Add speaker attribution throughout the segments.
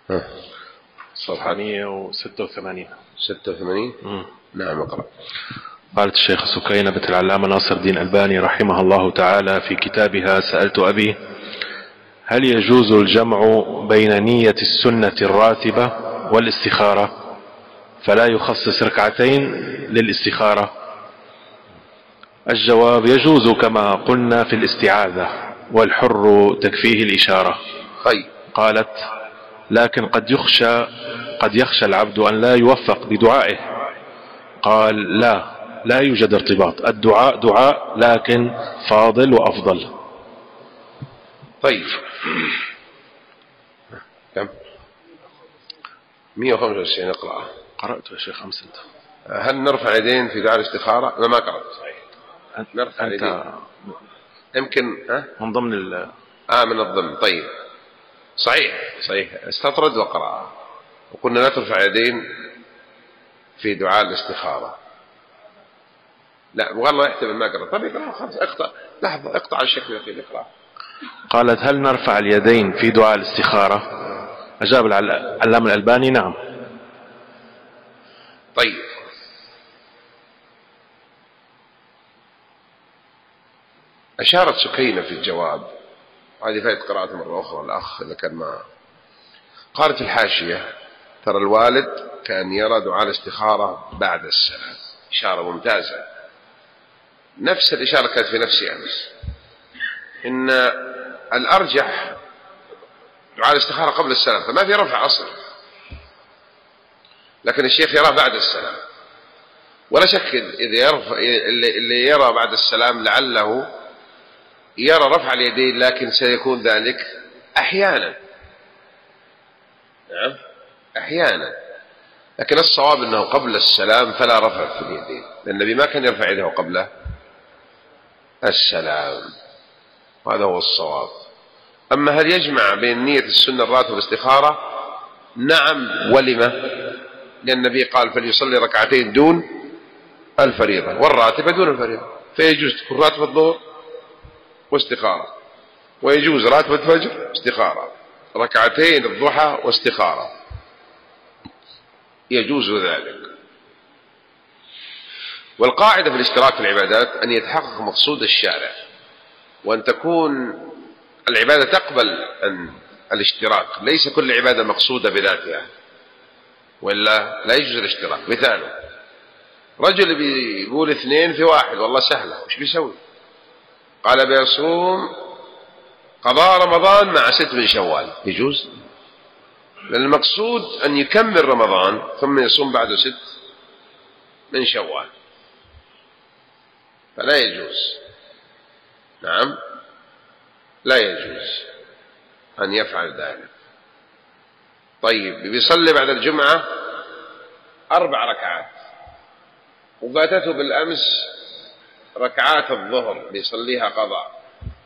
Speaker 1: صفحة 186.
Speaker 2: 86. نعم اقرأ.
Speaker 1: قالت الشيخ سكينة بنت العلامة ناصر الدين الألباني رحمه الله تعالى في كتابها سألت أبي: هل يجوز الجمع بين نية السنة الراتبة والاستخارة فلا يخصص ركعتين للاستخارة؟ الجواب: يجوز كما قلنا في الاستعاذة، والحر تكفيه الإشارة.
Speaker 2: طيب.
Speaker 1: قالت: لكن قد يخشى العبد أن لا يوفق بدعائه. قال: لا يوجد ارتباط، الدعاء دعاء لكن فاضل وأفضل.
Speaker 2: طيب. كم؟ 195 اقرأ.
Speaker 1: قرأت يا شيخ أمس أنت.
Speaker 2: هل نرفع يدين في دعاء الاستخارة؟ أنا ما قرأت. نرفع يدين يمكن
Speaker 1: من ضمن
Speaker 2: من الضمن. طيب صحيح استطرد وقرأ، وقلنا لا ترفع يدين في دعاء الاستخارة. لا والله يحتمل ما قرأ. طيب اقرأ خلاص. لحظة اقطع الشكل الأخير اقرأ.
Speaker 1: قالت: هل نرفع اليدين في دعاء الاستخارة؟ أجاب العلامة الألباني: نعم.
Speaker 2: طيب. أشارت سكينة في الجواب، هذه فائدة قراءة مرة أخرى الأخ إذا كان ما قالت في الحاشية: ترى الوالد كان يرى دعاء الاستخارة بعد السلام. إشارة ممتازة. نفس الإشارة كانت في نفسي أمس، إن الأرجح دعاء الاستخارة قبل السلام، فما في رفع أصلا، لكن الشيخ يراه بعد السلام. ولا شك إذا اللي يرى بعد السلام لعله يرى رفع اليدين، لكن سيكون ذلك أحيانا. نعم أحيانا. لكن الصواب أنه قبل السلام فلا رفع في اليدين، لأن النبي ما كان يرفع يده قبل السلام، وهذا هو الصواب. أما هل يجمع بين نية السنة الراتبة والاستخارة؟ نعم. ولما؟ لأن النبي قال: فليصلي ركعتين دون الفريضة، والراتبة دون الفريضة، فيجوز تكون راتبة الظهر واستخارة، ويجوز راتبة الفجر استخارة، ركعتين الضحى واستخارة، يجوز ذلك. والقاعدة في الاشتراك في العبادات أن يتحقق مقصود الشارع، وأن تكون العبادة تقبل أن الاشتراك، ليس كل عبادة مقصودة بذاتها، ولا لا يجوز الاشتراك. مثاله: رجل بيقول 2 في 1، والله سهلة، وش بيسوي؟ قال بيصوم قضاء رمضان مع 6 من شوال. يجوز؟ لأن المقصود أن يكمل رمضان ثم يصوم بعده 6 من شوال، فلا يجوز. نعم لا يجوز أن يفعل ذلك. طيب بيصلي بعد الجمعة 4 ركعات، وفاتته بالأمس ركعات الظهر بيصليها قضاء.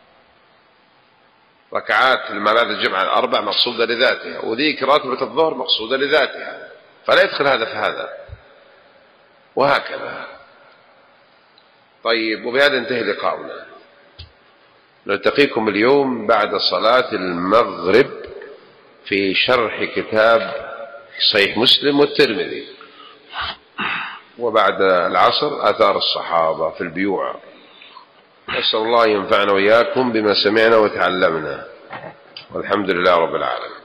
Speaker 2: ركعات ما بعد الجمعة 4 مقصودة لذاتها، وذيك راتبة الظهر مقصودة لذاتها، فلا يدخل هذا في هذا، وهكذا. طيب وبهذا انتهي لقاؤنا. نلتقيكم اليوم بعد صلاة المغرب في شرح كتاب صحيح مسلم والترمذي، وبعد العصر آثار الصحابة في البيوع. نسأل الله ينفعنا وإياكم بما سمعنا وتعلمنا، والحمد لله رب العالمين.